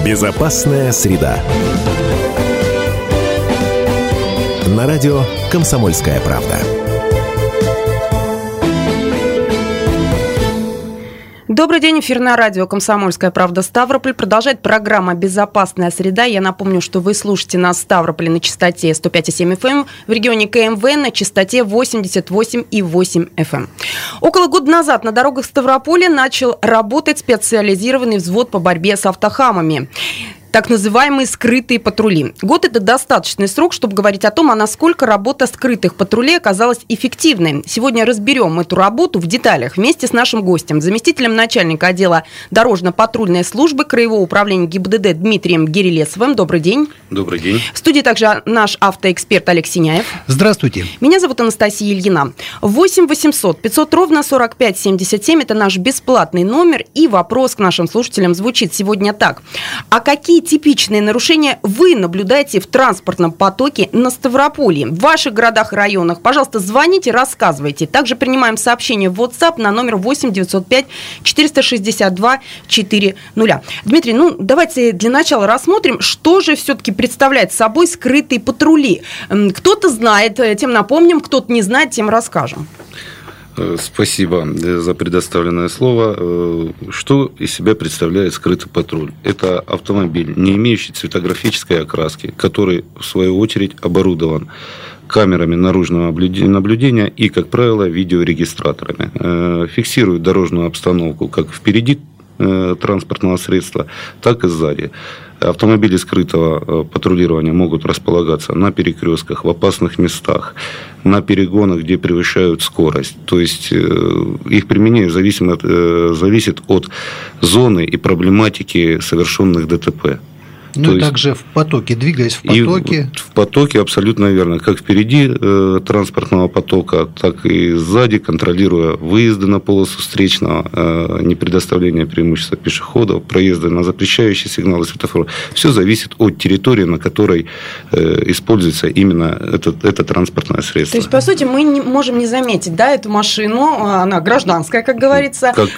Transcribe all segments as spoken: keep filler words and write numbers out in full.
Безопасная среда. На радио «Комсомольская правда». Добрый день, эфир на радио «Комсомольская правда» Ставрополь. Продолжает программа «Безопасная среда». Я напомню, что вы слушаете нас в Ставрополе на частоте сто пять и семь эф эм, в регионе ка эм вэ на частоте восемьдесят восемь и восемь эф эм. Около года назад на дорогах Ставрополя начал работать специализированный взвод по борьбе с автохамами. Так называемые скрытые патрули. Год – это достаточный срок, чтобы говорить о том, а насколько работа скрытых патрулей оказалась эффективной. Сегодня разберем эту работу в деталях вместе с нашим гостем, заместителем начальника отдела дорожно-патрульной службы Краевого управления ГИБДД Дмитрием Гирилесовым. Добрый день. Добрый день. В студии также наш автоэксперт Олег Синяев. Здравствуйте. Меня зовут Анастасия Ильина. восемь восемьсот пятьсот ровно сорок пять семьдесят семь – это наш бесплатный номер. И вопрос к нашим слушателям звучит сегодня так. А какие типичные нарушения вы наблюдаете в транспортном потоке на Ставрополье, в ваших городах и районах? Пожалуйста, звоните, рассказывайте. Также принимаем сообщения в WhatsApp на номер восемь девятьсот пять четыреста шестьдесят два четыреста. Дмитрий, ну давайте для начала рассмотрим, что же все-таки представляет собой скрытые патрули. Кто-то знает, тем напомним, кто-то не знает, тем расскажем. Спасибо за предоставленное слово. Что из себя представляет скрытый патруль? Это автомобиль, не имеющий цветографической окраски, который, в свою очередь, оборудован камерами наружного наблюдения и, как правило, видеорегистраторами. Фиксирует дорожную обстановку как впереди транспортного средства, так и сзади. Автомобили скрытого патрулирования могут располагаться на перекрестках, в опасных местах, на перегонах, где превышают скорость. То есть их применение зависит от, зависит от зоны и проблематики совершенных ДТП. Ну и также в потоке, двигаясь в потоке. И в потоке абсолютно верно. Как впереди э, транспортного потока, так и сзади, контролируя выезды на полосу встречного, э, непредоставление преимущества пешеходов, проезды на запрещающие сигналы светофора. Все зависит от территории, на которой э, используется именно это, это транспортное средство. То есть, по сути, мы не можем не заметить, да, эту машину, она гражданская, как говорится. Как,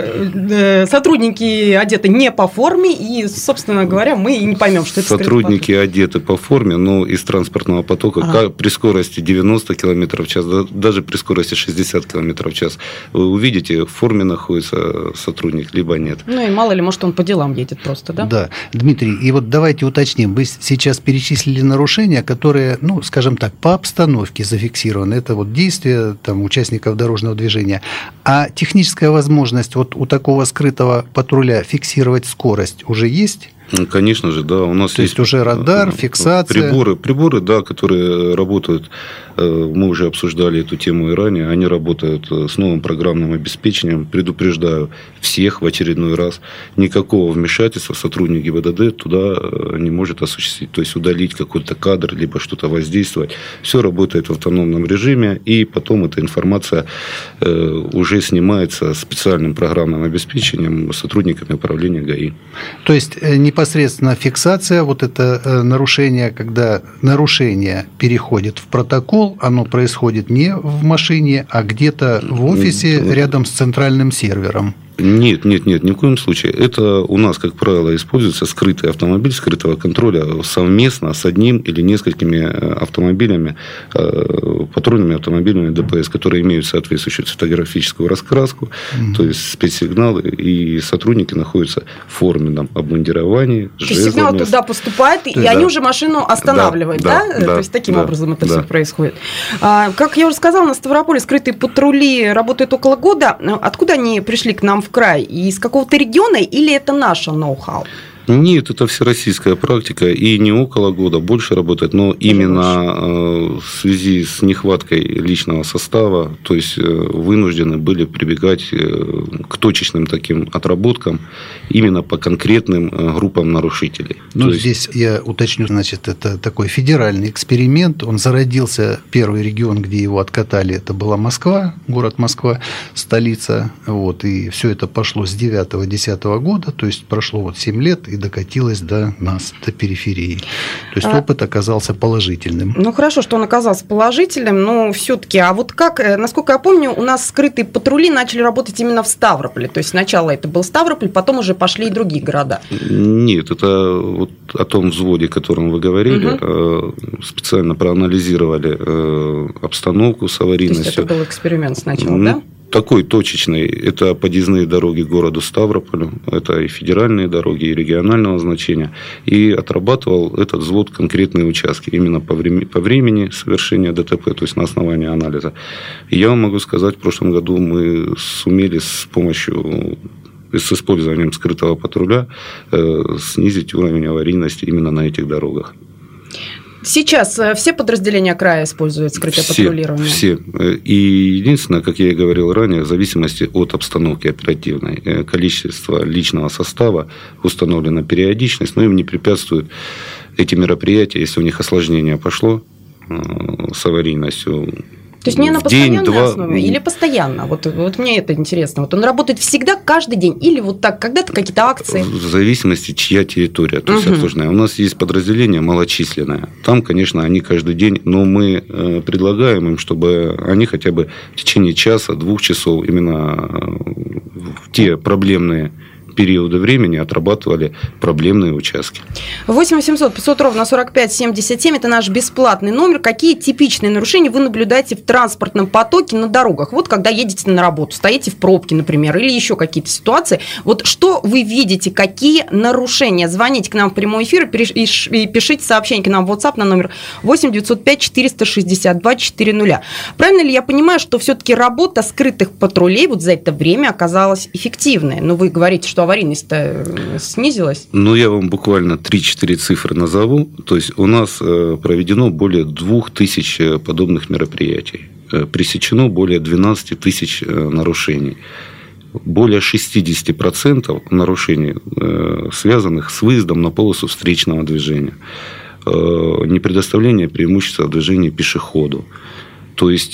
как... Сотрудники одеты не по форме, и, собственно говоря, мы и не поймем, что это сотрудники одеты по форме, но из транспортного потока ага. при скорости девяносто километров в час, даже при скорости шестьдесят километров в час, вы увидите, в форме находится сотрудник, либо нет. Ну и мало ли, может, он по делам едет просто, да? Да. Дмитрий, и вот давайте уточним, вы сейчас перечислили нарушения, которые, ну, скажем так, по обстановке зафиксированы. Это вот действия там, участников дорожного движения. А техническая возможность вот у такого скрытого патруля фиксировать скорость уже есть? Конечно же, да. У нас То есть, есть уже радар, фиксация. Приборы, приборы, да, которые работают. Мы уже обсуждали эту тему и ранее. Они работают с новым программным обеспечением. Предупреждаю всех в очередной раз. Никакого вмешательства сотрудник ГИБДД туда не может осуществить. То есть, удалить какой-то кадр, либо что-то воздействовать. Все работает в автономном режиме. И потом эта информация уже снимается специальным программным обеспечением сотрудниками управления ГАИ. То есть, не непосредственно фиксация, вот это нарушение, когда нарушение переходит в протокол, оно происходит не в машине, а где-то в офисе рядом с центральным сервером. Нет, нет, нет, ни в коем случае. Это у нас, как правило, используется скрытый автомобиль скрытого контроля совместно с одним или несколькими автомобилями, патрульными автомобилями ДПС, которые имеют соответствующую цветографическую раскраску, mm-hmm. то есть спецсигналы, и сотрудники находятся в форменном обмундировании. То есть сигнал туда поступает, и да. они уже машину останавливают, да? да? да То есть таким да, образом это да. все происходит. А, как я уже сказала, на Ставрополе скрытые патрули работают около года. Откуда они пришли к нам в край? Из какого-то региона или это наше ноу-хау? Нет, это всероссийская практика, и не около года, больше работает, но именно в связи с нехваткой личного состава, то есть вынуждены были прибегать к точечным таким отработкам именно по конкретным группам нарушителей. Ну, здесь есть... я уточню, значит, это такой федеральный эксперимент, он зародился, первый регион, где его откатали, это была Москва, город Москва, столица, вот, и все это пошло с девятого-десятого года, то есть прошло вот семь лет, и докатилась до нас, до периферии. То есть а... опыт оказался положительным. Ну, хорошо, что он оказался положительным, но все-таки, а вот как, насколько я помню, у нас скрытые патрули начали работать именно в Ставрополе. То есть сначала это был Ставрополь, потом уже пошли и другие города. Нет, это вот о том взводе, о котором вы говорили, угу. специально проанализировали обстановку с аварийностью. То есть это был эксперимент сначала, ну, да? Такой точечный. Это подъездные дороги к городу Ставрополю, это и федеральные дороги, и регионального значения. И отрабатывал этот взвод конкретные участки именно по времени, по времени совершения ДТП, то есть на основании анализа. И я вам могу сказать, в прошлом году мы сумели с помощью, с использованием скрытого патруля э, снизить уровень аварийности именно на этих дорогах. Сейчас все подразделения края используют скрытое все, патрулирование? Все. И единственное, как я и говорил ранее, в зависимости от обстановки оперативной, количество личного состава, установлена периодичность, но им не препятствуют эти мероприятия, если у них осложнение пошло с аварийностью. То есть не на постоянной день, два... основе или постоянно? Вот, вот мне это интересно. Вот он работает всегда, каждый день? Или вот так, когда-то какие-то акции? В зависимости, чья территория. То есть угу. обслуженная. У нас есть подразделение малочисленное. Там, конечно, они каждый день, но мы предлагаем им, чтобы они хотя бы в течение часа, двух часов именно в те проблемные периоды времени отрабатывали проблемные участки. восемь восемьсот пятьсот ровно сорок пять семьдесят семь – это наш бесплатный номер. Какие типичные нарушения вы наблюдаете в транспортном потоке на дорогах? Вот когда едете на работу, стоите в пробке, например, или еще какие-то ситуации. Вот что вы видите, какие нарушения? Звоните к нам в прямой эфир и пишите сообщение к нам в WhatsApp на номер восемь девятьсот пять четыреста шестьдесят два четыреста. Правильно ли я понимаю, что все-таки работа скрытых патрулей вот за это время оказалась эффективной? Но вы говорите, что аварийность-то снизилась? Ну, я вам буквально три-четыре цифры назову. То есть, у нас проведено более двух тысяч подобных мероприятий. Пресечено более двенадцать тысяч нарушений. Более шестьдесят процентов нарушений, связанных с выездом на полосу встречного движения. Непредоставление преимущества в движении пешеходу. То есть...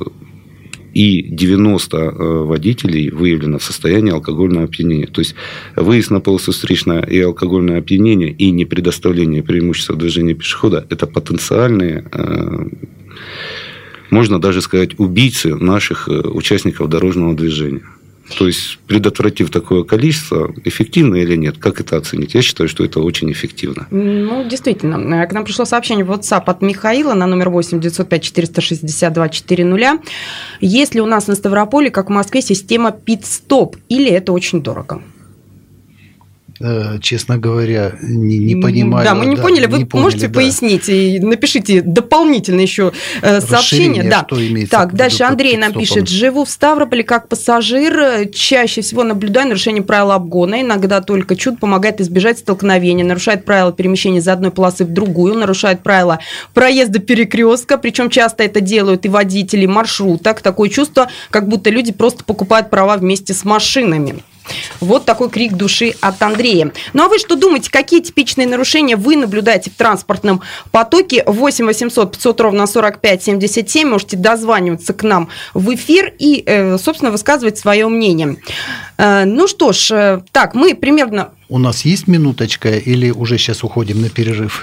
И девяносто водителей выявлено в состоянии алкогольного опьянения. То есть, выезд на полосу встречного и алкогольное опьянение, и непредоставление преимущества движения пешехода – это потенциальные, можно даже сказать, убийцы наших участников дорожного движения. То есть, предотвратив такое количество, эффективно или нет? Как это оценить? Я считаю, что это очень эффективно. Ну, действительно. К нам пришло сообщение в WhatsApp от Михаила на номер восемь девятьсот пять четыреста шестьдесят два четыреста. Есть ли у нас на Ставрополе, как в Москве, система пит-стоп? Или это очень дорого? Честно говоря, не, не понимаю. Да, мы не да, поняли. Вы не можете поняли, пояснить да. и напишите дополнительно еще сообщение. Да. Что имеется так, дальше Андрей нам пишет. Живу в Ставрополе как пассажир. Чаще всего наблюдаю нарушение правил обгона. Иногда только чудо помогает избежать столкновения. Нарушает правила перемещения из одной полосы в другую. Нарушает правила проезда перекрестка. Причем часто это делают и водители маршруток. Такое чувство, как будто люди просто покупают права вместе с машинами. Вот такой крик души от Андрея. Ну а вы что думаете, какие типичные нарушения вы наблюдаете в транспортном потоке? восемь восемьсот пятьсот ровно сорок пять семьдесят семь. Можете дозваниваться к нам в эфир и, собственно, высказывать свое мнение. Ну что ж, так, мы примерно... У нас есть минуточка или уже сейчас уходим на перерыв?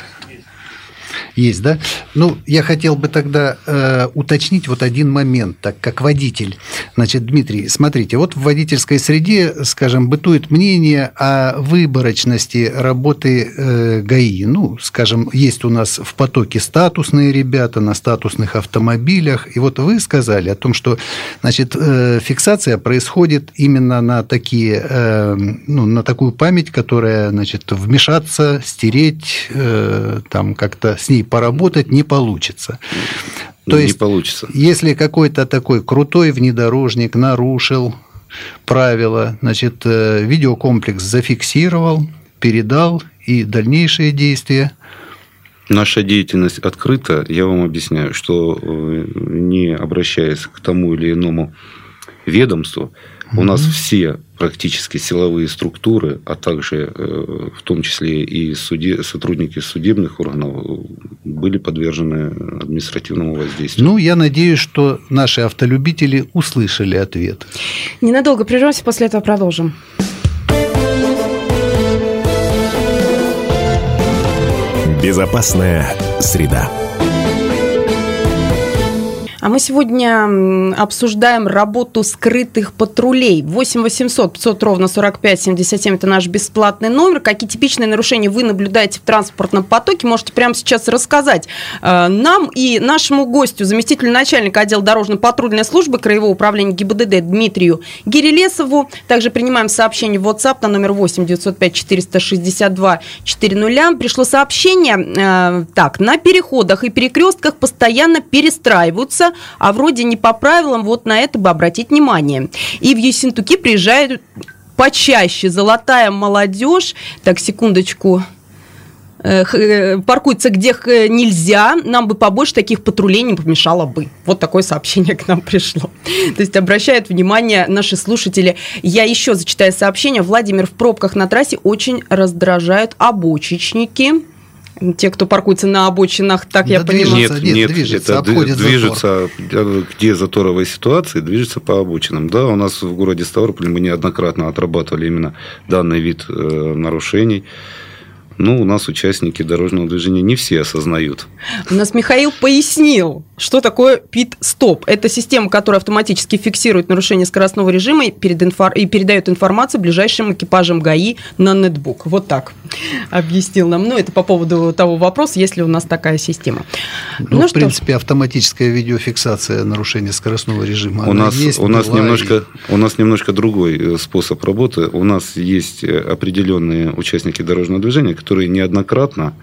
Есть, да? Ну, я хотел бы тогда э, уточнить вот один момент, так как водитель. Значит, Дмитрий, смотрите, вот в водительской среде, скажем, бытует мнение о выборочности работы э, ГАИ. Ну, скажем, есть у нас в потоке статусные ребята на статусных автомобилях. И вот вы сказали о том, что, значит, э, фиксация происходит именно на такие, э, ну, на такую память, которая, значит, вмешаться, стереть, э, там как-то с ней поработать не получится. То не есть, получится. Если какой-то такой крутой внедорожник нарушил правила, значит, видеокомплекс зафиксировал, передал, и дальнейшие действия. Наша деятельность открыта. Я вам объясняю, что не обращаясь к тому или иному ведомству, у mm-hmm. нас все практически силовые структуры, а также в том числе и суде, сотрудники судебных органов были подвержены административному воздействию. Ну, я надеюсь, что наши автолюбители услышали ответ. Ненадолго прервемся, после этого продолжим. Безопасная среда. А мы сегодня обсуждаем работу скрытых патрулей. восемь восемьсот пятьсот ровно сорок пять семьдесят семь – это наш бесплатный номер. Какие типичные нарушения вы наблюдаете в транспортном потоке, можете прямо сейчас рассказать нам и нашему гостю, заместителю начальника отдела дорожно-патрульной службы Краевого управления ГИБДД Дмитрию Гирелесову. Также принимаем сообщение в WhatsApp на номер восемь девятьсот пять четыреста шестьдесят два четыреста. Пришло сообщение. Так, на переходах и перекрестках постоянно перестраиваются, а вроде не по правилам, вот на это бы обратить внимание. И в Ессентуки приезжают почаще золотая молодежь. Так, секундочку. Паркуется где нельзя, нам бы побольше таких патрулей не помешало бы. Вот такое сообщение к нам пришло. То есть обращают внимание наши слушатели. Я еще зачитаю сообщение. Владимир, в пробках на трассе очень раздражают обочечники. Те, кто паркуется на обочинах, так да я понимаю. Нет, нет, нет движется, это движется, затор. Где заторовая ситуация, движется по обочинам. Да, у нас в городе Ставрополь мы неоднократно отрабатывали именно данный вид э, нарушений. Ну, у нас участники дорожного движения не все осознают. У нас Михаил пояснил, что такое пит-стоп. Это система, которая автоматически фиксирует нарушение скоростного режима и, перед инфор... и передает информацию ближайшим экипажам ГАИ на нетбук. Вот так объяснил нам. Ну, это по поводу того вопроса, есть ли у нас такая система. Ну, ну в что... принципе, автоматическая видеофиксация нарушения скоростного режима. У нас, есть, у, нас немножко, и... у нас немножко другой способ работы. У нас есть определенные участники дорожного движения, которые неоднократно,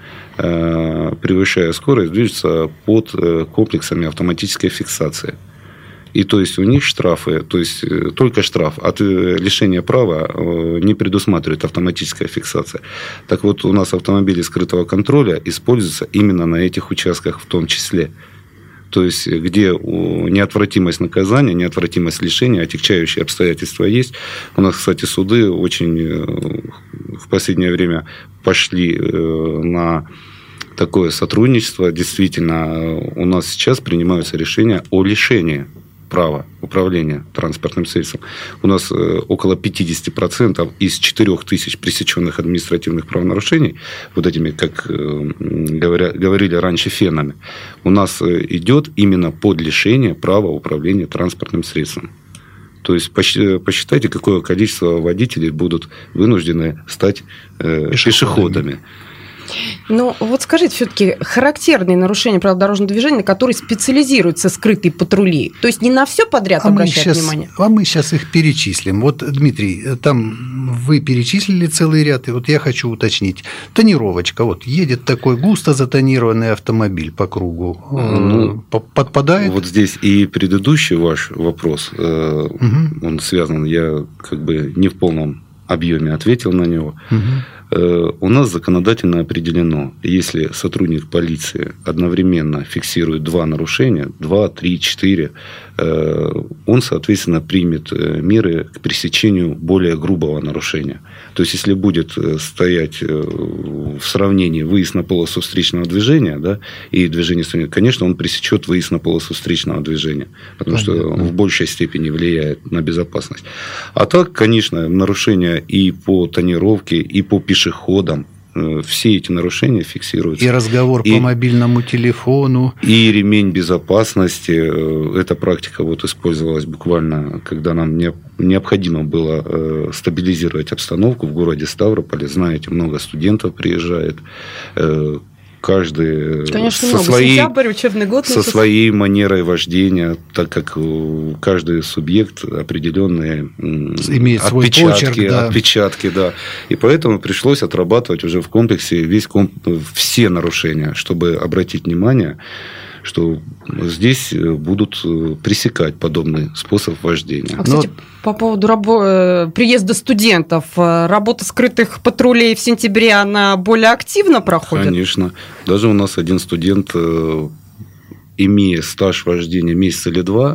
э, превышая скорость, движутся под э, комплексами автоматической фиксации. И то есть у них штрафы, то есть э, только штраф от э, лишения права э, не предусматривает автоматическая фиксация. Так вот, у нас автомобили скрытого контроля используются именно на этих участках в том числе. То есть, где неотвратимость наказания, неотвратимость лишения, отягчающие обстоятельства есть. У нас, кстати, суды очень в последнее время пошли на такое сотрудничество. Действительно, у нас сейчас принимаются решения о лишении права управления транспортным средством. У нас около пятьдесят процентов из четырех тысяч пресеченных административных правонарушений, вот этими, как говоря, говорили раньше, фенами, у нас идет именно под лишение права управления транспортным средством. То есть, посчитайте, какое количество водителей будут вынуждены стать пешеходами. пешеходами. Ну, вот скажите, все-таки характерные нарушения правил дорожного движения, на которые специализируются скрытые патрули. То есть не на все подряд а обращать сейчас, внимание? А мы сейчас их перечислим. Вот, Дмитрий, там вы перечислили целый ряд, и вот я хочу уточнить. Тонировочка. Вот едет такой густо затонированный автомобиль по кругу. Ну, подпадает? Вот здесь и предыдущий ваш вопрос, угу. он связан, я как бы не в полном объеме ответил на него. Угу. У нас законодательно определено, если сотрудник полиции одновременно фиксирует два нарушения, два, три, четыре, он, соответственно, примет меры к пресечению более грубого нарушения. То есть, если будет стоять в сравнении выезд на полосу встречного движения, да, и движение, конечно, он пресечет выезд на полосу встречного движения, потому Понятно. Что в большей степени влияет на безопасность. А так, конечно, нарушения и по тонировке, и по пешеходам, все эти нарушения фиксируются. И разговор и, по мобильному телефону. И ремень безопасности. Эта практика вот использовалась буквально, когда нам необходимо было стабилизировать обстановку в городе Ставрополе. Знаете, много студентов приезжает. Каждый Конечно, со, много. своей, Сентябрь, учебный год, со своей манерой вождения, так как каждый субъект определенные имеет свой отпечатки, почерк, да. отпечатки, да. И поэтому пришлось отрабатывать уже в комплексе весь комп... все нарушения, чтобы обратить внимание, что здесь будут пресекать подобный способ вождения. А, кстати, Но... по поводу рабо... приезда студентов, работа скрытых патрулей в сентябре, она более активно проходит? Конечно. Даже у нас один студент, имея стаж вождения месяц или два,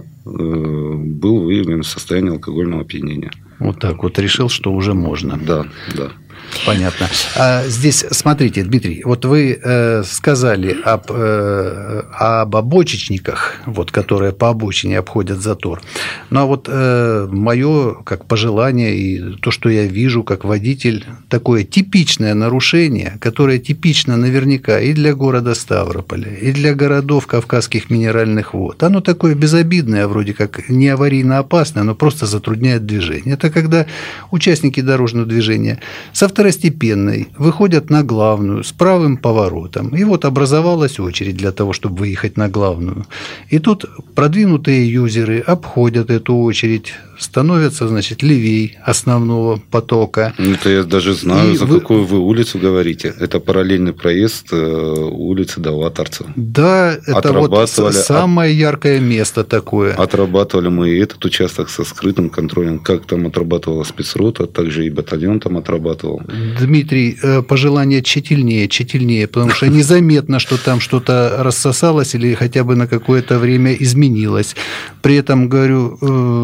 был выявлен в состоянии алкогольного опьянения. Вот так вот решил, что уже можно. Да, да. Понятно. А здесь, смотрите, Дмитрий, вот вы э, сказали об, э, об обочечниках, вот, которые по обочине обходят затор. Ну, а вот э, мое, как пожелание, и то, что я вижу как водитель, такое типичное нарушение, которое типично наверняка и для города Ставрополя, и для городов Кавказских минеральных вод. Оно такое безобидное, вроде как не аварийно опасное, но просто затрудняет движение. Это когда участники дорожного движения со второстепенной выходят на главную с правым поворотом. И вот образовалась очередь для того, чтобы выехать на главную. И тут продвинутые юзеры обходят эту очередь, становятся, значит, левей основного потока. Это я даже знаю, и за вы... какую вы улицу говорите. Это параллельный проезд улицы Давлат-Арцева. Да, это вот самое от... яркое место такое. Отрабатывали мы и этот участок со скрытым контролем. Как там отрабатывала спецрота, также и батальон там отрабатывал. Дмитрий, пожелание тщательнее, тщательнее, потому что незаметно, что там что-то рассосалось или хотя бы на какое-то время изменилось. При этом, говорю,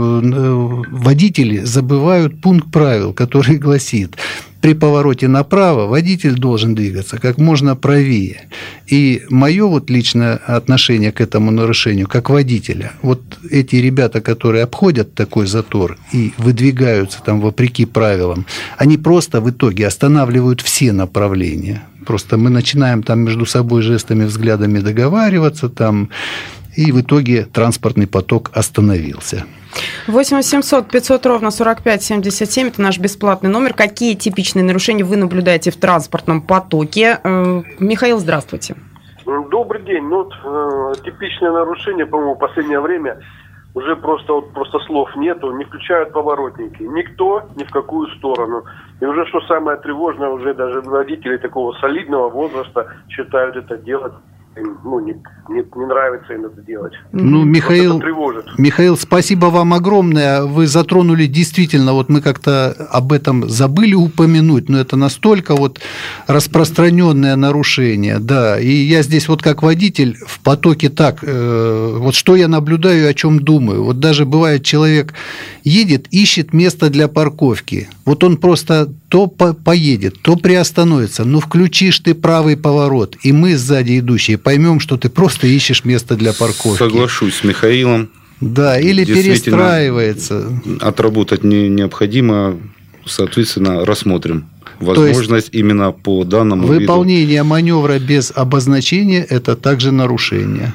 водители забывают пункт правил, который гласит: при повороте направо водитель должен двигаться как можно правее. И мое вот личное отношение к этому нарушению, как водителя, вот эти ребята, которые обходят такой затор и выдвигаются там вопреки правилам, они просто в итоге останавливают все направления. Просто мы начинаем там между собой жестами, взглядами договариваться, там, и в итоге транспортный поток остановился. восемь восемьсот пятьсот ровно сорок пять семьдесят семь – это наш бесплатный номер. Какие типичные нарушения вы наблюдаете в транспортном потоке? Михаил, здравствуйте. Добрый день. Ну, вот, э, типичное нарушение, по-моему, в последнее время уже просто, вот, просто слов нету. Не включают поворотники. Никто ни в какую сторону. И уже, что самое тревожное, уже даже водители такого солидного возраста считают это делать. Ну, не, не, не нравится им это делать. Ну, Михаил, Михаил, спасибо вам огромное. Вы затронули действительно, вот мы как-то об этом забыли упомянуть, но это настолько вот распространенное нарушение, да. И я здесь вот как водитель в потоке так, э, вот что я наблюдаю, о чем думаю. Вот даже бывает, человек едет, ищет место для парковки. Вот он просто то по- поедет, то приостановится. Ну, включишь ты правый поворот, и мы сзади идущие поймем, что ты просто ищешь место для парковки. Соглашусь с Михаилом. Да, или перестраивается. Отработать не, необходимо, соответственно, рассмотрим возможность именно по данному виду. Выполнение маневра без обозначения – это также нарушение.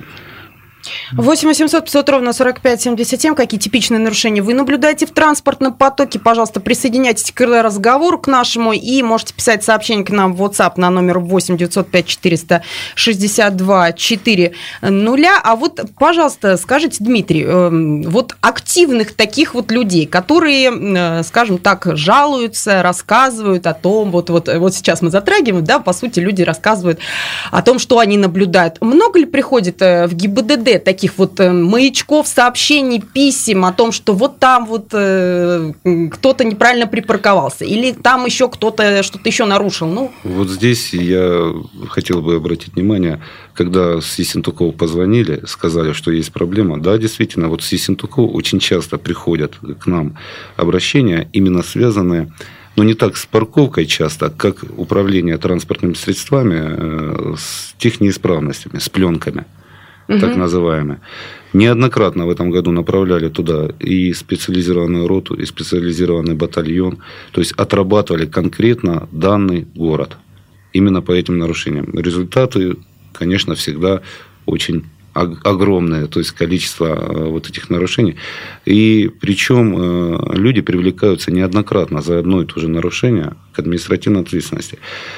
восемь восемьсот пятьсот ровно сорок пять семьдесят семь. Какие типичные нарушения вы наблюдаете в транспортном потоке? Пожалуйста, присоединяйтесь к разговору к нашему и можете писать сообщение к нам в WhatsApp на номер восемь девятьсот пять четыреста шестьдесят два четыреста. А вот, пожалуйста, скажите, Дмитрий, вот активных таких вот людей, которые, скажем так, жалуются, рассказывают о том, вот, вот, вот сейчас мы затрагиваем, да, по сути, люди рассказывают о том, что они наблюдают. Много ли приходит в ГИБДД таких вот маячков, сообщений, писем о том, что вот там вот э, кто-то неправильно припарковался, или там еще кто-то что-то еще нарушил? Ну. Вот здесь я хотел бы обратить внимание, когда с Ессентукова позвонили, сказали, что есть проблема. Да, действительно, вот с Ессентукова очень часто приходят к нам обращения, именно связанные, но не так с парковкой часто, как управление транспортными средствами с технеисправностями, с пленками. Так называемые. Неоднократно в этом году направляли туда и специализированную роту, и специализированный батальон. То есть, отрабатывали конкретно данный город. Именно по этим нарушениям. Результаты, конечно, всегда очень огромное, то есть, количество вот этих нарушений. И причем люди привлекаются неоднократно за одно и то же нарушение к административной ответственности.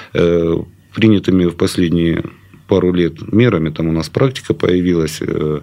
Принятыми в последние пару лет мерами, там у нас практика появилась э,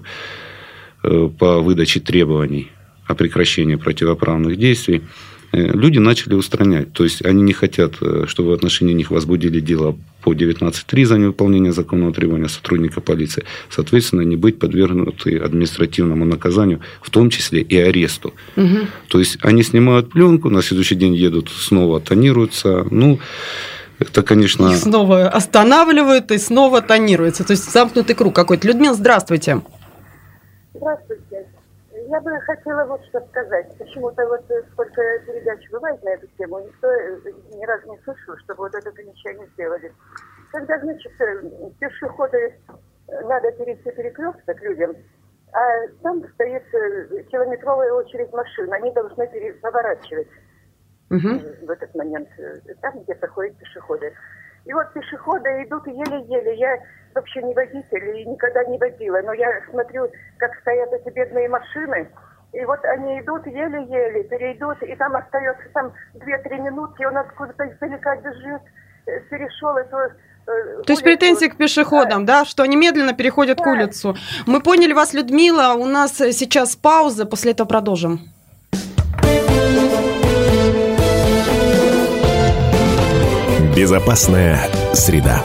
э, по выдаче требований о прекращении противоправных действий, э, люди начали устранять. То есть, они не хотят, чтобы в отношении них возбудили дело по девятнадцать три за невыполнение законного требования сотрудника полиции. Соответственно, не быть подвергнуты административному наказанию, в том числе и аресту. Угу. То есть, они снимают пленку, на следующий день едут, снова тонируются. Ну, это, конечно... Их снова останавливают и снова тонируются. То есть, замкнутый круг какой-то. Людмила, здравствуйте. Здравствуйте. Я бы хотела вот что сказать. Почему-то вот сколько передач бывает на эту тему, никто ни разу не слышал, чтобы вот это замечание сделали. Когда, значит, пешеходы надо перейти перекресток людям, а там стоит километровая очередь машин, они должны пере- поворачивать угу. в этот момент, там, где проходят пешеходы. И вот пешеходы идут еле-еле. Я вообще не водитель и никогда не водила, но я смотрю, как стоят эти бедные машины, и вот они идут еле-еле, перейдут, и там остается там две-три минутки, он откуда-то издалека бежит, перешел эту... То есть претензии к пешеходам, да. да, что они медленно переходят да. к улицу. Мы поняли вас, Людмила. У нас сейчас пауза, после этого продолжим. Безопасная среда.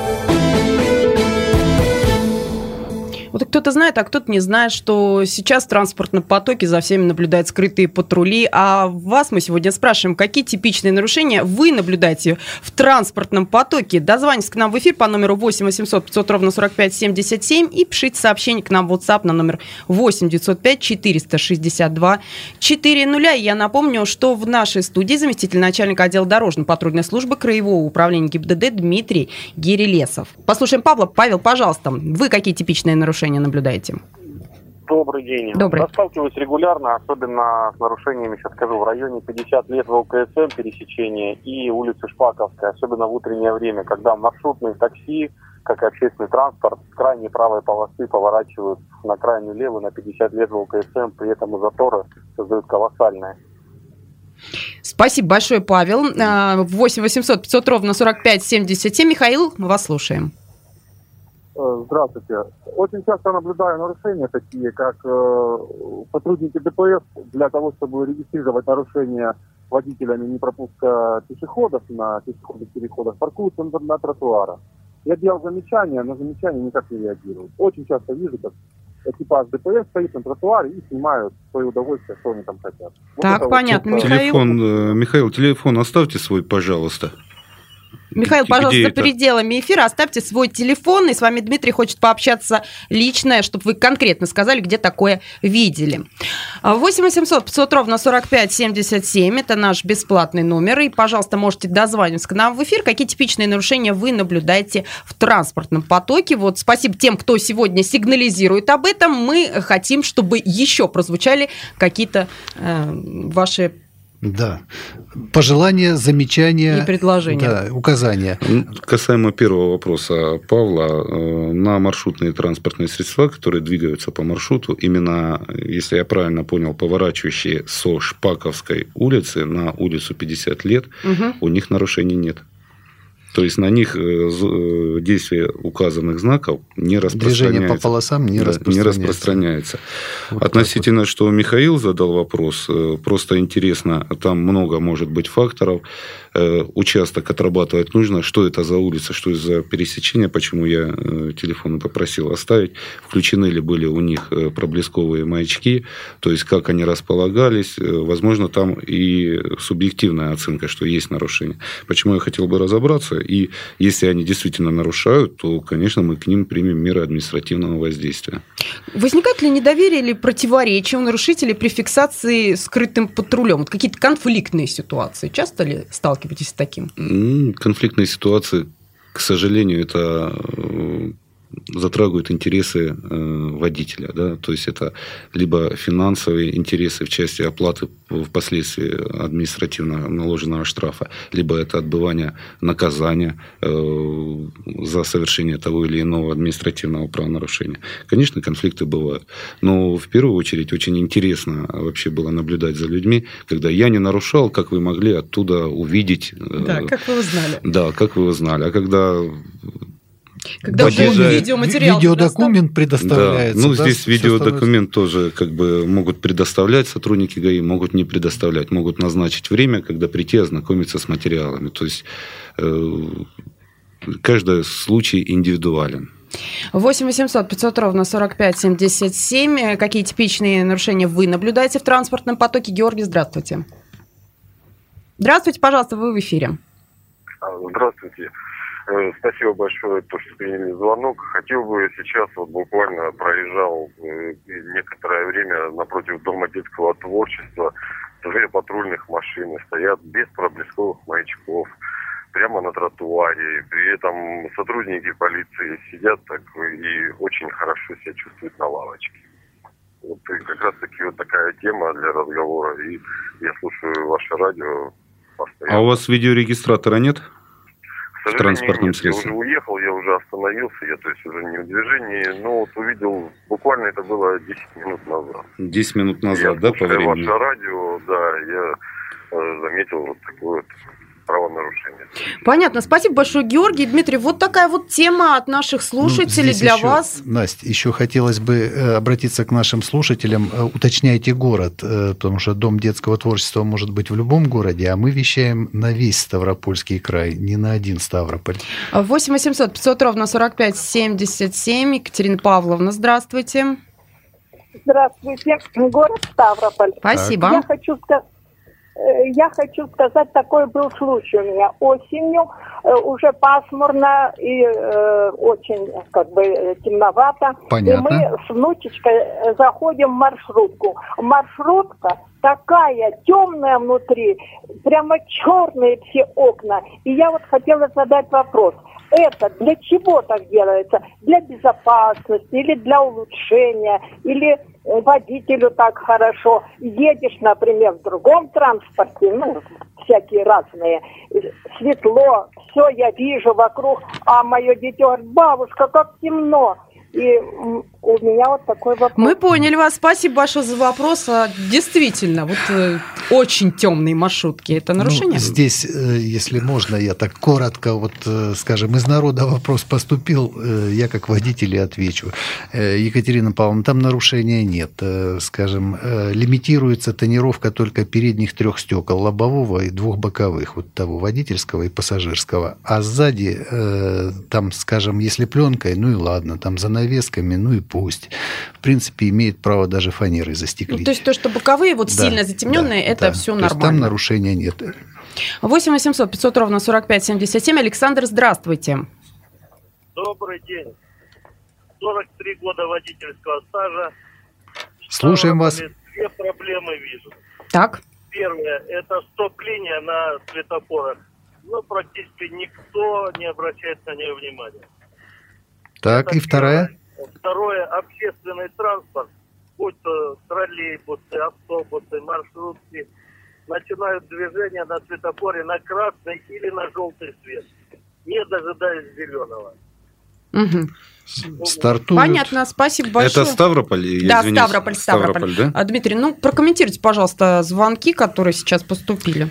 Вот кто-то знает, а кто-то не знает, что сейчас в транспортном потоке за всеми наблюдают скрытые патрули. А вас мы сегодня спрашиваем, какие типичные нарушения вы наблюдаете в транспортном потоке. Дозвонитесь к нам в эфир по номеру восемь восемьсот пятьсот ровно сорок пять семьдесят семь и пишите сообщение к нам в WhatsApp на номер восемь девятьсот пять четыреста шестьдесят два четыреста. И я напомню, что в нашей студии заместитель начальника отдела дорожно-патрульной службы Краевого управления ГИБДД Дмитрий Гирилесов. Послушаем Павла. Павел, пожалуйста, вы какие типичные нарушения наблюдаете? Добрый день. Добрый. Я сталкиваюсь регулярно, особенно с нарушениями, сейчас скажу, в районе пятьдесят лет в ЛКСМ пересечения и улицы Шпаковской, особенно в утреннее время, когда маршрутные такси, как и общественный транспорт, с крайней правой полосы поворачивают на крайнюю левую на пятьдесят лет в ЛКСМ, при этом и заторы создают колоссальные. Спасибо большое, Павел. восемь восемьсот пятьсот ровно сорок пять семьдесят семь. Михаил, мы вас слушаем. Здравствуйте. Очень часто наблюдаю нарушения такие, как э, сотрудники ДПС для того, чтобы регистрировать нарушения водителями непропуска пешеходов на пешеходных переходах, паркуются на, на тротуарах. Я делал замечания, но замечания никак не реагируют. Очень часто вижу, как экипаж ДПС стоит на тротуаре и снимают в свое удовольствие, что они там хотят. Так, вот понятно, вот, Михаил. Телефон, Михаил, телефон оставьте свой, пожалуйста. Михаил, пожалуйста, Где за это? пределами эфира оставьте свой телефон, и с вами Дмитрий хочет пообщаться лично, чтобы вы конкретно сказали, где такое видели. восемь восемьсот пятьсот ровно сорок пять семьдесят семь, это наш бесплатный номер, и, пожалуйста, можете дозвониться к нам в эфир. Какие типичные нарушения вы наблюдаете в транспортном потоке? Вот спасибо тем, кто сегодня сигнализирует об этом. Мы хотим, чтобы еще прозвучали какие-то э, ваши Да. Пожелания, замечания. И предложения. Да, указания. Касаемо первого вопроса Павла, на маршрутные транспортные средства, которые двигаются по маршруту, именно, если я правильно понял, поворачивающие со Шпаковской улицы на улицу пятьдесят лет, угу. у них нарушений нет. То есть на них действие указанных знаков не распространяется. Движение по полосам не, да, распространяется. не распространяется. Вот Относительно, вот. что Михаил задал вопрос, просто интересно, там много может быть факторов. Участок отрабатывать нужно, что это за улица, что это за пересечение, почему я телефон попросил оставить, включены ли были у них проблесковые маячки, то есть как они располагались, возможно, там и субъективная оценка, что есть нарушение. Почему я хотел бы разобраться, и если они действительно нарушают, то, конечно, мы к ним примем меры административного воздействия. Возникает ли недоверие или противоречие у нарушителей при фиксации скрытым патрулем? Вот какие-то конфликтные ситуации часто ли сталкиваетесь с таким? Конфликтные ситуации, к сожалению, это затрагивают интересы водителя. Да? То есть, это либо финансовые интересы в части оплаты впоследствии административно наложенного штрафа, либо это отбывание наказания за совершение того или иного административного правонарушения. Конечно, конфликты бывают. Но в первую очередь очень интересно вообще было наблюдать за людьми, когда я не нарушал, как вы могли оттуда увидеть. Да, как вы узнали. Да, как вы узнали. А когда... Когда подъезжает... видеоматериал видеодокумент предоставляется. Да. Ну, да, здесь видеодокумент тоже как бы могут предоставлять сотрудники ГАИ, могут не предоставлять, могут назначить время, когда прийти ознакомиться с материалами. То есть э, каждый случай индивидуален. восемь восемьсот пятьсот ровно сорок пять семьдесят семь. Какие типичные нарушения вы наблюдаете в транспортном потоке? Георгий, здравствуйте. Здравствуйте, пожалуйста, вы в эфире. Здравствуйте. Спасибо большое, то, что приняли звонок. Хотел бы сейчас, вот буквально проезжал некоторое время напротив Дома детского творчества, две патрульных машины стоят без проблесковых маячков, прямо на тротуаре. При этом сотрудники полиции сидят так и очень хорошо себя чувствуют на лавочке. Вот и как раз таки вот такая тема для разговора. И я слушаю ваше радио постоянно. А у вас видеорегистратора нет? К в транспортном нет, средстве? Я уже уехал, я уже остановился, я то есть уже не в движении, но вот увидел, буквально это было десять минут назад. десять минут назад, я да, по времени? Ваше радио, да, я э, заметил вот такое вот правонарушение. Понятно. Спасибо большое, Георгий. Дмитрий, вот такая вот тема от наших слушателей ну, для еще, вас. Настя, еще хотелось бы обратиться к нашим слушателям. Уточняйте город, потому что Дом детского творчества может быть в любом городе, а мы вещаем на весь Ставропольский край, не на один Ставрополь. восемь восемьсот пятьсот ровно сорок пять семьдесят семь. Екатерина Павловна, здравствуйте. Здравствуйте. Город Ставрополь. Спасибо. Я хочу сказать, Я хочу сказать, такой был случай у меня. Осенью э, уже пасмурно и э, очень как бы темновато. Понятно. И мы с внучечкой заходим в маршрутку. Маршрутка такая темная внутри, прямо черные все окна. И я вот хотела задать вопрос. Это для чего так делается? Для безопасности или для улучшения? Или водителю так хорошо? Едешь, например, в другом транспорте, ну, всякие разные, светло, все я вижу вокруг, а мое дитё говорит: бабушка, как темно. И у меня вот такой вопрос. Мы поняли вас. Спасибо большое за вопрос. Действительно, вот э, очень темные маршрутки. Это нарушение? Ну, здесь, если можно, я так коротко, вот, скажем, из народа вопрос поступил, я как водитель и отвечу. Екатерина Павловна, там нарушения нет. Скажем, лимитируется тонировка только передних трех стекол, лобового и двух боковых, вот того водительского и пассажирского. А сзади, там, скажем, если пленкой, ну и ладно, там занавесками, ну и пусть. В принципе, имеет право даже фанерой застеклить. Ну, то есть то, что боковые, вот да, сильно затемненные, да, это да. все нормально. То есть там нарушения нет. восемь восемьсот пятьсот ровно сорок пять семьдесят семь. Александр, здравствуйте. Добрый день. сорок три года водительского стажа. Слушаем вас. Две проблемы вижу. Так. Первое, это стоп-линия на светофорах. Ну, практически никто не обращает на нее внимания. Так, это и вторая? Второе, общественный транспорт, будь то троллейбусы, автобусы, маршрутки, начинают движение на светофоре на красный или на желтый свет, не дожидаясь зеленого. Угу. Стартуют. Понятно, спасибо большое. Это Ставрополь? Да, Ставрополь, Ставрополь. Ставрополь, да? А, Дмитрий, ну прокомментируйте, пожалуйста, звонки, которые сейчас поступили.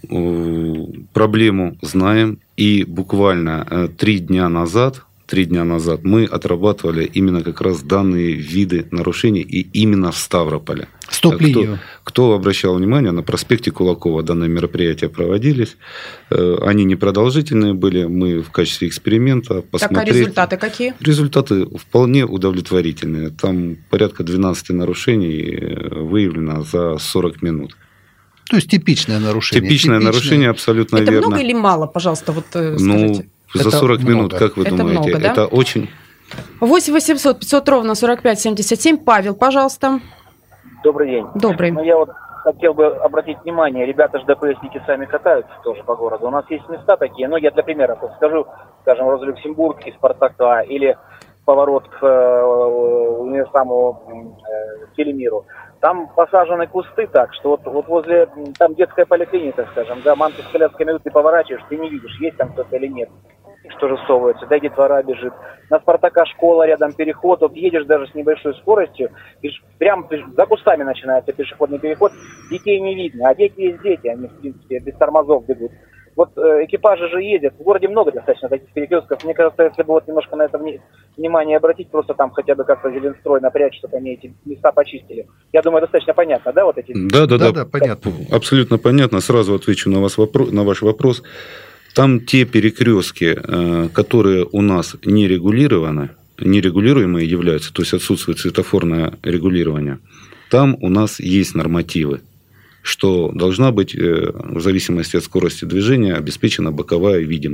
Проблему знаем, и буквально три дня назад Три дня назад мы отрабатывали именно как раз данные виды нарушений и именно в Ставрополе. Стоп-линию. Кто, кто обращал внимание, на проспекте Кулакова данные мероприятия проводились. Они непродолжительные были. Мы в качестве эксперимента посмотрели. Так, а результаты какие? Результаты вполне удовлетворительные. Там порядка двенадцать нарушений выявлено за сорок минут. То есть типичное нарушение. Типичное, типичное. нарушение, абсолютно Это верно. Это много или мало, пожалуйста, вот скажите? Ну, за сорок много. минут, как вы это думаете? Много, да? Это очень... восемь восемьсот пятьсот ровно сорок пять семьдесят семь. Павел, пожалуйста. Добрый день. Добрый. Ну, я вот хотел бы обратить внимание, ребята же ДПСники сами катаются тоже по городу. У нас есть места такие, ну, я для примера вот скажу, скажем, Роза-Люксембург из Спартака или поворот к э, универсаму э, Телемиру. Там посажены кусты так, что вот, вот возле, там детская поликлиника, скажем, да, мамки с колясками идут, ты поворачиваешь, ты не видишь, есть там кто-то или нет. Что же совывается, да, детвора бежит. На Спартака школа, рядом переход, вот едешь даже с небольшой скоростью, и прям за кустами начинается пешеходный переход, детей не видно, а дети есть дети, они, в принципе, без тормозов бегут. Вот э, экипажи же ездят, в городе много достаточно таких перекрестков. Мне кажется, если бы вот немножко на это внимание обратить, просто там хотя бы как-то Зеленстрой напрячь, чтобы они эти места почистили. Я думаю, достаточно понятно, да, вот эти? Да, да, да, да, понятно. Абсолютно понятно. Сразу отвечу на, вас вопро- на ваш вопрос. Там те перекрестки, э, которые у нас не регулированы, нерегулируемые являются, то есть отсутствует светофорное регулирование, там у нас есть нормативы, что должна быть, в зависимости от скорости движения, обеспечена боковая видимость.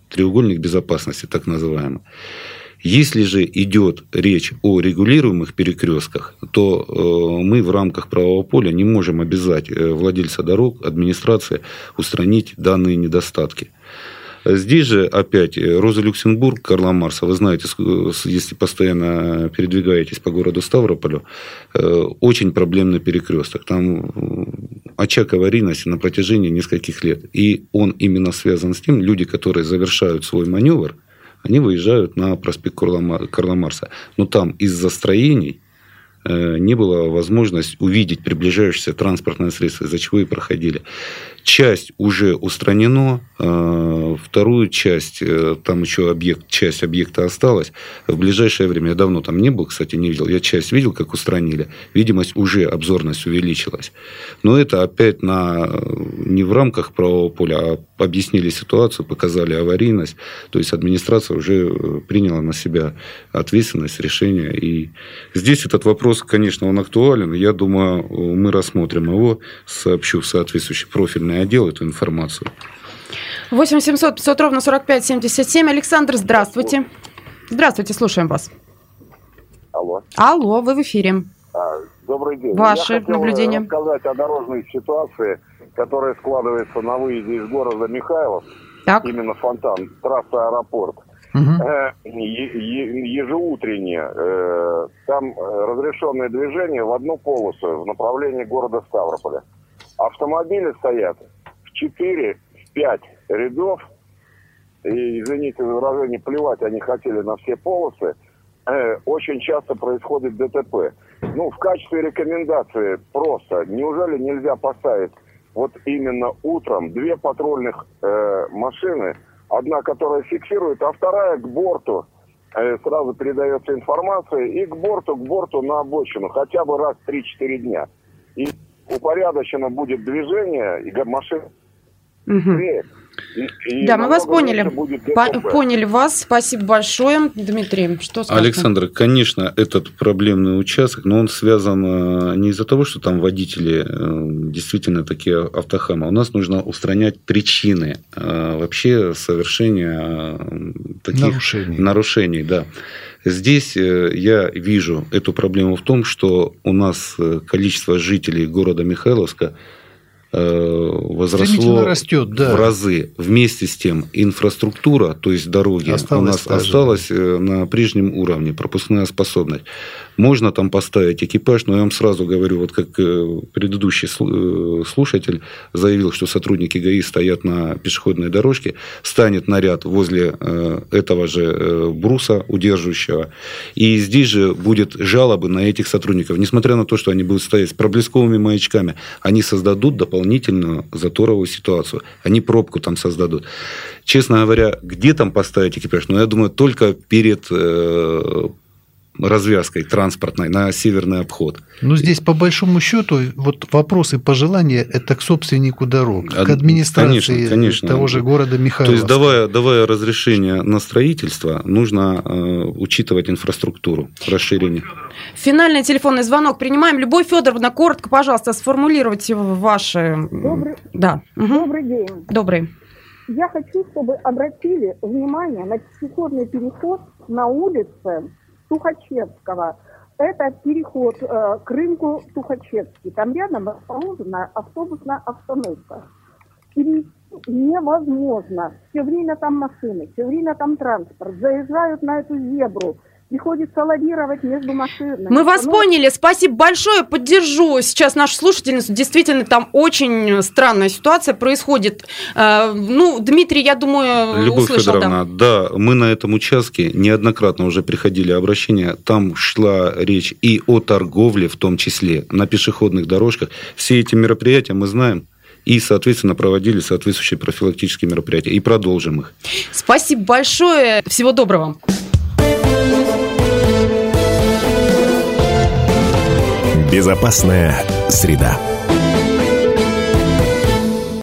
треугольник безопасности, так называемый. Если же идет речь о регулируемых перекрестках, то э, мы в рамках правового поля не можем обязать владельца дорог, администрации устранить данные недостатки. Здесь же опять Роза Люксембург, Карла Маркса, вы знаете, если постоянно передвигаетесь по городу Ставрополю, очень проблемный перекресток. Там очаг аварийности на протяжении нескольких лет. И он именно связан с тем, люди, которые завершают свой маневр, они выезжают на проспект Карла Маркса. Но там из-за строений не было возможности увидеть приближающееся транспортное средство, из-за чего и проходили. Часть уже устранена, вторую часть, там еще объект, часть объекта осталась. В ближайшее время, я давно там не был, кстати, не видел, я часть видел, как устранили. Видимость уже, обзорность увеличилась. Но это опять на, не в рамках правового поля, а объяснили ситуацию, показали аварийность. То есть администрация уже приняла на себя ответственность, решение. И здесь этот вопрос, конечно, он актуален. Я думаю, мы рассмотрим его, сообщу в соответствующий профильный отдел эту информацию. восемь семьсот пятьсот ровно сорок пять семьдесят семь. Александр, здравствуйте. Здравствуйте, слушаем вас. Алло. Алло, вы в эфире. А, добрый день. Ваши Я хотел наблюдения. рассказать о дорожной ситуации, которая складывается на выезде из города Михайлов. Так. Именно Фонтан, трасса аэропорт. Угу. Э, ежеутреннее. Э, там разрешенное движение в одну полосу в направлении города Ставрополя. Автомобили стоят в четыре-пять рядов. И, извините за выражение, плевать они хотели на все полосы. Э, очень часто происходит ДТП. Ну, в качестве рекомендации просто. Неужели нельзя поставить вот именно утром две патрульных э, машины, одна, которая фиксирует, а вторая к борту. Э, сразу передается информация. И к борту, к борту на обочину. Хотя бы раз в три-четыре дня. И упорядочено будет движение, и машина быстрее. Угу. И, и да, мы вас поняли. По- поняли вас. Спасибо большое, Дмитрий. Что скажете? Александр, конечно, этот проблемный участок, но он связан не из-за того, что там водители действительно такие автохамы. У нас нужно устранять причины вообще совершения таких нарушений. нарушений да. Здесь я вижу эту проблему в том, что у нас количество жителей города Михайловска возросло растет, да. в разы. Вместе с тем инфраструктура, то есть дороги, осталось у нас даже. осталась на прежнем уровне, пропускная способность. Можно там поставить экипаж, но я вам сразу говорю, вот как предыдущий слушатель заявил, что сотрудники ГАИ стоят на пешеходной дорожке, станет наряд возле этого же бруса удерживающего, и здесь же будет жалобы на этих сотрудников. Несмотря на то, что они будут стоять с проблесковыми маячками, они создадут дополнительную заторовую ситуацию. Они пробку там создадут. Честно говоря, где там поставить экипаж? Ну, я думаю, только перед развязкой транспортной на северный обход. Ну, здесь, по большому счету, вот вопросы пожелания – это к собственнику дорог, к администрации конечно, конечно. того же города Михайловска. То есть, давая, давая разрешение на строительство, нужно э, учитывать инфраструктуру, расширение. Финальный телефонный звонок принимаем. Любовь Федоровна, коротко, пожалуйста, сформулируйте ваши... Добрый, да. Добрый угу. день. Добрый. Я хочу, чтобы обратили внимание на пешеходный переход на улице Тухачевского. Это переход э, к рынку Тухачевский. Там рядом расположена автобусная остановка. Перейти невозможно. Все время там машины, все время там транспорт. Заезжают на эту зебру. Приходится лавировать между машинами. Мы вас поняли. Спасибо большое. Поддержу сейчас нашу слушательницу. Действительно, там очень странная ситуация происходит. Ну, Дмитрий, я думаю, Любовь услышал. Федоровна, да. да, мы на этом участке неоднократно уже приходили обращения. Там шла речь и о торговле, в том числе, на пешеходных дорожках. Все эти мероприятия мы знаем. И, соответственно, проводили соответствующие профилактические мероприятия. И продолжим их. Спасибо большое. Всего доброго. Безопасная среда.